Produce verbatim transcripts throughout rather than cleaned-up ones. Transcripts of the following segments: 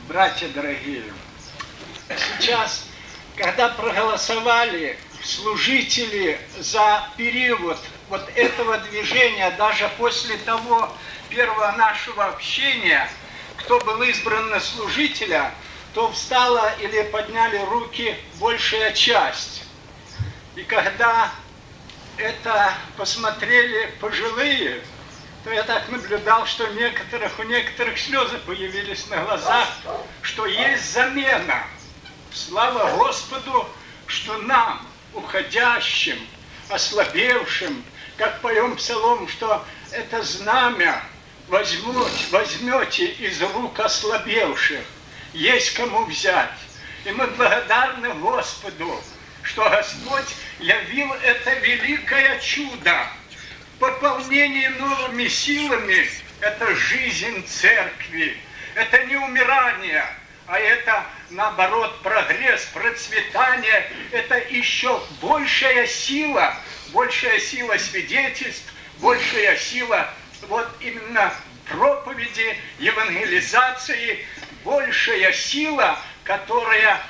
Братья дорогие, сейчас, когда проголосовали служители за период вот этого движения, даже после того первого нашего общения, кто был избран на служителя, то встала или подняли руки большая часть. И когда это посмотрели пожилые, то я так наблюдал, что у некоторых, у некоторых слезы появились на глазах, что есть замена. Слава Господу, что нам, уходящим, ослабевшим, как поем псалом, что это знамя возьмете, возьмете из рук ослабевших, есть кому взять. И мы благодарны Господу, что Господь явил это великое чудо. Пополнение новыми силами – это жизнь церкви, это не умирание, а это, наоборот, прогресс, процветание, это еще большая сила, большая сила свидетельств, большая сила вот именно проповеди, евангелизации, большая сила, которая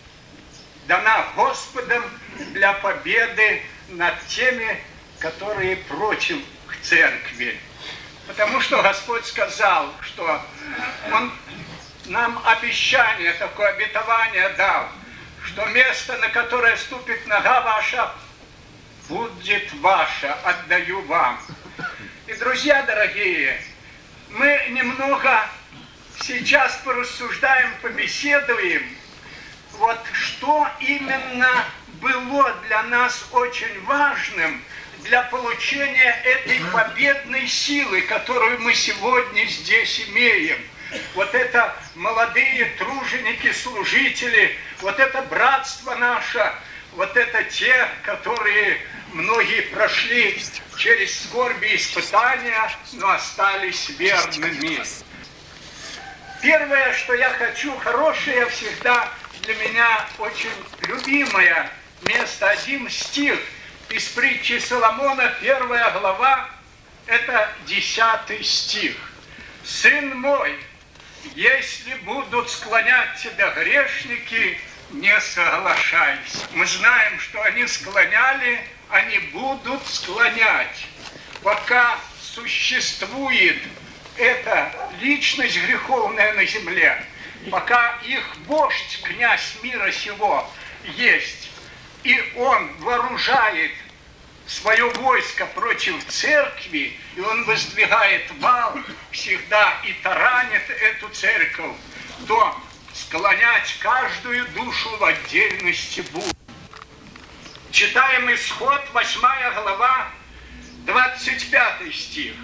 дана Господом для победы над теми, которые против церкви. Потому что Господь сказал, что Он нам обещание, такое обетование дал, что место, на которое ступит нога ваша, будет ваше, отдаю вам. И, друзья дорогие, мы немного сейчас порассуждаем, побеседуем, вот что именно было для нас очень важным для получения этой победной силы, которую мы сегодня здесь имеем. Вот это молодые труженики, служители, вот это братство наше, вот это те, которые многие прошли через скорби и испытания, но остались верными. Первое, что я хочу, хорошее всегда для меня очень любимое место, один стих из притчи Соломона, первая глава, это десятый стих. «Сын мой, если будут склонять тебя грешники, не соглашайся». Мы знаем, что они склоняли, они будут склонять. Пока существует эта личность греховная на земле, пока их вождь, князь мира сего, есть, и он вооружает свое войско против церкви, и он воздвигает вал всегда и таранит эту церковь, то склонять каждую душу в отдельности будет. Читаем Исход, восьмая глава, двадцать пятый стих.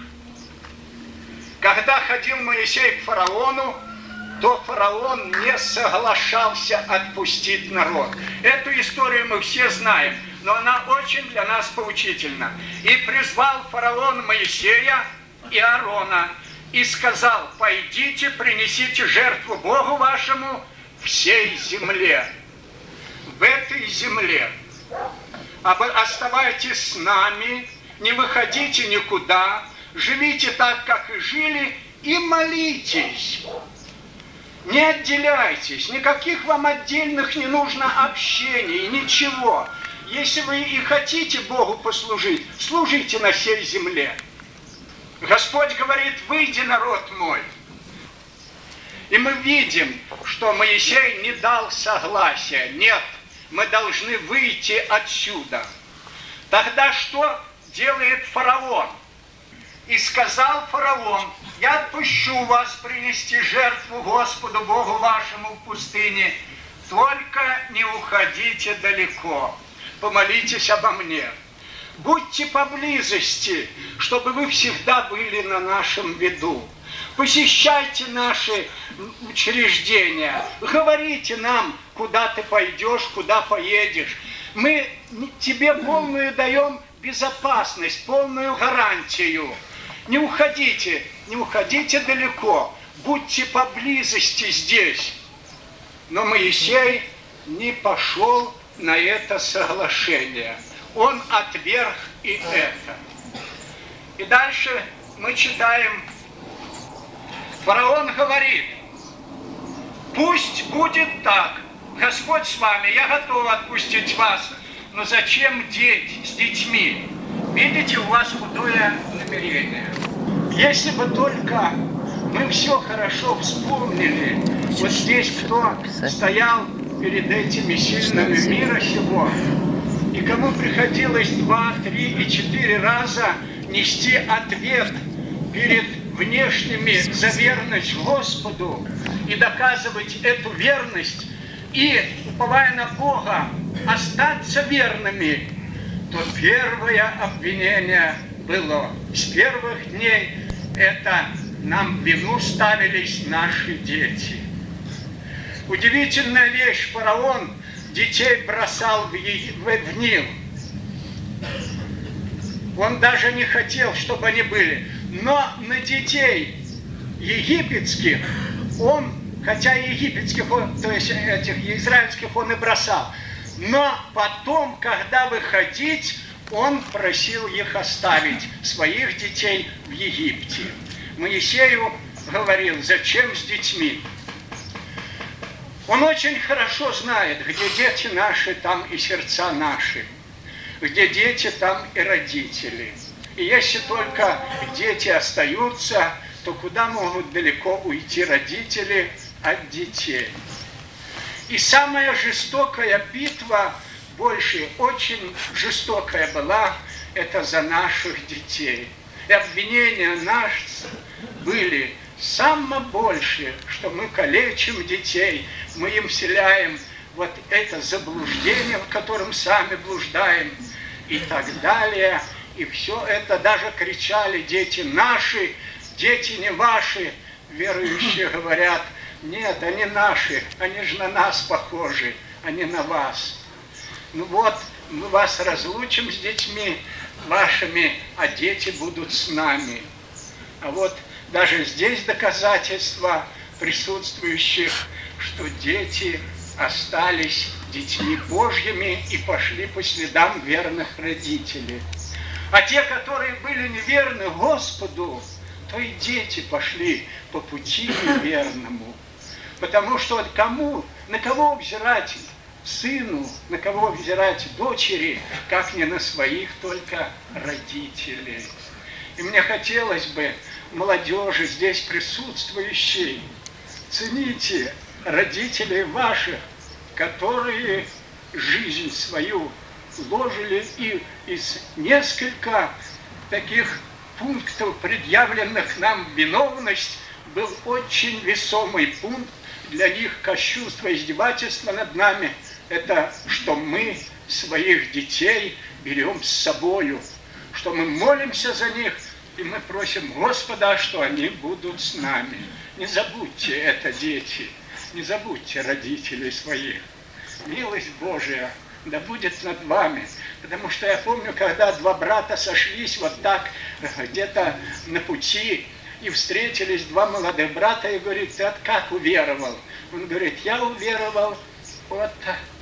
Когда ходил Моисей к фараону, то фараон не соглашался отпустить народ. Эту историю мы все знаем, но она очень для нас поучительна. «И призвал фараон Моисея и Аарона, и сказал: пойдите, принесите жертву Богу вашему всей земле». В этой земле. Оставайтесь с нами, не выходите никуда, живите так, как и жили, и молитесь. Не отделяйтесь, никаких вам отдельных не нужно общений, ничего. Если вы и хотите Богу послужить, служите на всей земле. Господь говорит: выйди, народ мой. И мы видим, что Моисей не дал согласия. Нет, мы должны выйти отсюда. Тогда что делает фараон? И сказал фараон: я отпущу вас принести жертву Господу Богу вашему в пустыне, только не уходите далеко, помолитесь обо мне. Будьте поблизости, чтобы вы всегда были на нашем виду. Посещайте наши учреждения, говорите нам, куда ты пойдешь, куда поедешь. Мы тебе полную даем безопасность, полную гарантию. Не уходите, не уходите далеко, будьте поблизости здесь. Но Моисей не пошел на это соглашение. Он отверг и это. И дальше мы читаем, фараон говорит: Пусть будет так. Господь с вами, я готов отпустить вас. Но зачем деть с детьми? Видите, у вас худое намерение. Если бы только мы все хорошо вспомнили, вот здесь кто стоял перед этими сильными мира сего, и кому приходилось два, три и четыре раза нести ответ перед внешними за верность Господу и доказывать эту верность, и, уповая на Бога, остаться верными, то первое обвинение было с первых дней, это нам в вину ставились наши дети. Удивительная вещь, фараон детей бросал в, е... в Нил. Он даже не хотел, чтобы они были. Но на детей египетских он, хотя египетских, он, то есть этих израильских он и бросал, но потом, когда выходить, он просил их оставить, своих детей, в Египте. Моисею говорил, зачем с детьми? Он очень хорошо знает, где дети наши, там и сердца наши. Где дети, там и родители. И если только дети остаются, то куда могут далеко уйти родители от детей? И самая жестокая битва, больше, очень жестокая была, это за наших детей. И обвинения наши были самое большее, что мы калечим детей, мы им вселяем вот это заблуждение, в котором сами блуждаем, и так далее. И все это даже кричали дети наши, дети не ваши. Верующие говорят, нет, они наши, они же на нас похожи, они на вас. Ну вот, мы вас разлучим с детьми вашими, а дети будут с нами. А вот даже здесь доказательства присутствующих, что дети остались детьми Божьими и пошли по следам верных родителей. А те, которые были неверны Господу, то и дети пошли по пути неверному. Потому что вот кому, на кого взирать сыну, на кого взирать дочери, как не на своих только родителей. И мне хотелось бы молодежи здесь присутствующей, цените родителей ваших, которые жизнь свою вложили, и из несколько таких пунктов, предъявленных нам в виновность, был очень весомый пункт для них, кощунство, издевательство над нами, это что мы своих детей берем с собою, что мы молимся за них, и мы просим Господа, что они будут с нами. Не забудьте это, дети, не забудьте родителей своих. Милость Божия да будет над вами. Потому что я помню, когда два брата сошлись вот так где-то на пути, и встретились два молодых брата, и говорит, ты от как уверовал? Он говорит, я уверовал от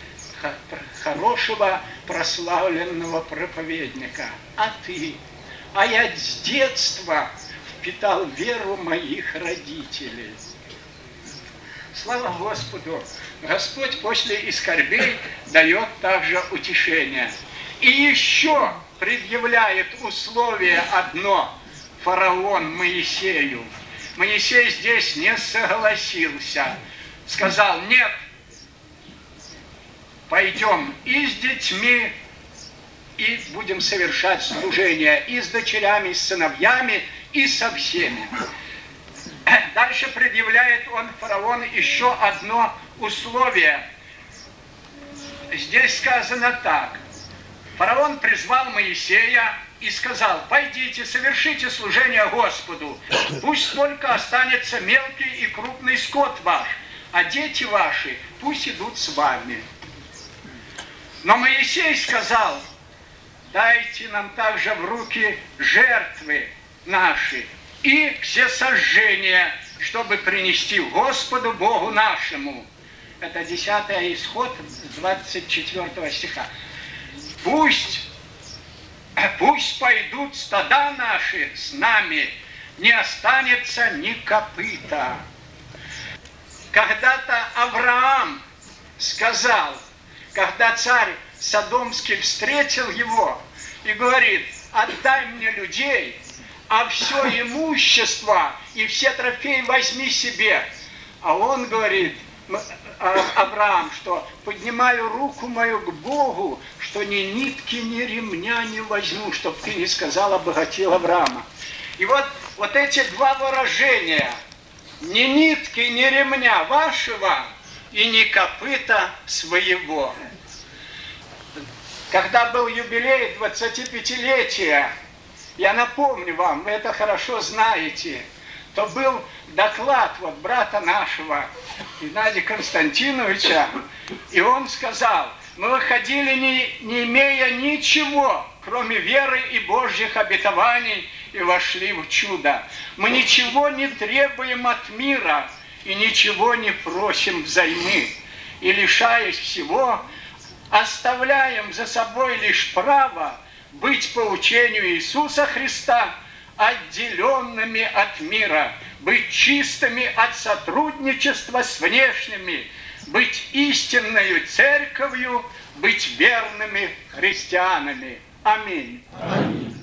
хорошего прославленного проповедника. А ты? А я с детства впитал веру моих родителей. Слава Господу! Господь после скорбей дает также утешение. И еще предъявляет условие одно фараон Моисею. Моисей здесь не согласился. Сказал, нет, пойдем и с детьми, и будем совершать служение и с дочерями, и с сыновьями, и со всеми. Дальше предъявляет он фараону еще одно условие. Здесь сказано так. Фараон призвал Моисея и сказал, пойдите, совершите служение Господу. Пусть только останется мелкий и крупный скот ваш, а дети ваши пусть идут с вами. Но Моисей сказал, дайте нам также в руки жертвы наши и всесожжения, чтобы принести Господу Богу нашему. Это десятый Исход, двадцать четвёртого стиха. Пусть, пусть пойдут стада наши с нами, не останется ни копыта. Когда-то Авраам сказал, когда царь Содомский встретил его и говорит: отдай мне людей, а все имущество и все трофеи возьми себе. А он говорит, Авраам, что поднимаю руку мою к Богу, что ни нитки, ни ремня не возьму, чтоб ты не сказал, обогатил Авраама. И вот, вот эти два выражения: ни нитки, ни ремня вашего и ни копыта своего. Когда был юбилей двадцатипятилетия, я напомню вам, вы это хорошо знаете, то был доклад вот брата нашего, Геннадия Константиновича, и он сказал: мы выходили, не, не имея ничего, кроме веры и Божьих обетований, и вошли в чудо. Мы ничего не требуем от мира и ничего не просим взаймы. И, лишаясь всего, оставляем за собой лишь право быть по учению Иисуса Христа отделенными от мира, быть чистыми от сотрудничества с внешними, быть истинною церковью, быть верными христианами. Аминь. Аминь.